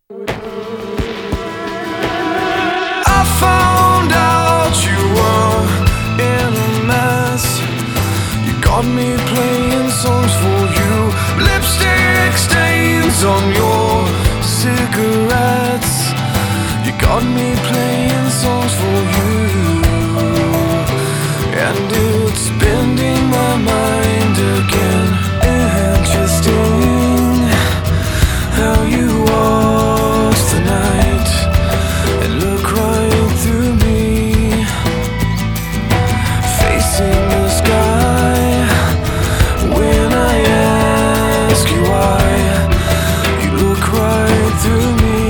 I found out you were in a mess. You got me playing songs for you, lipstick stains on your cigarettes. You got me playing songs for you, and it's bending my mind again. Interesting how you watch the night and look right through me, facing the sky. When I ask you why, you look right through me.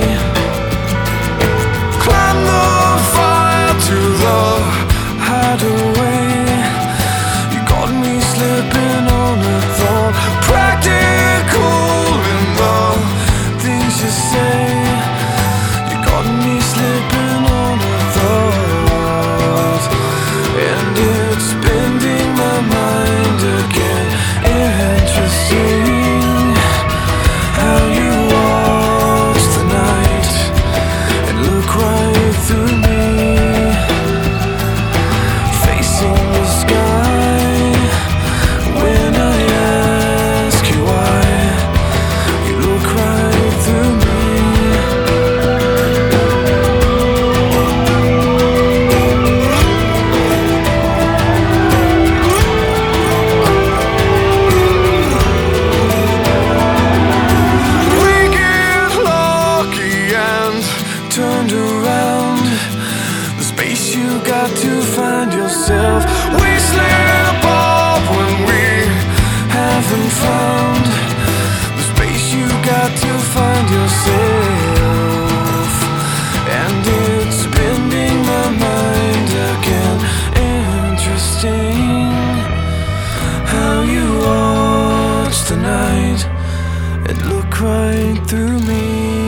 Climb the fire to the hideaway. You got me slipping on a thought, practical in the things you say. You got me slipping on a thought, and it's bending my mind again. Interesting how you watch the night and look right through me, facing the sky. When I ask you why, you look right through me. We get lucky and turned around. The space you got to find yourself. We slip up when we haven't found the space you got to find yourself, and it's bending my mind again. Interesting how you watch the night and look right through me.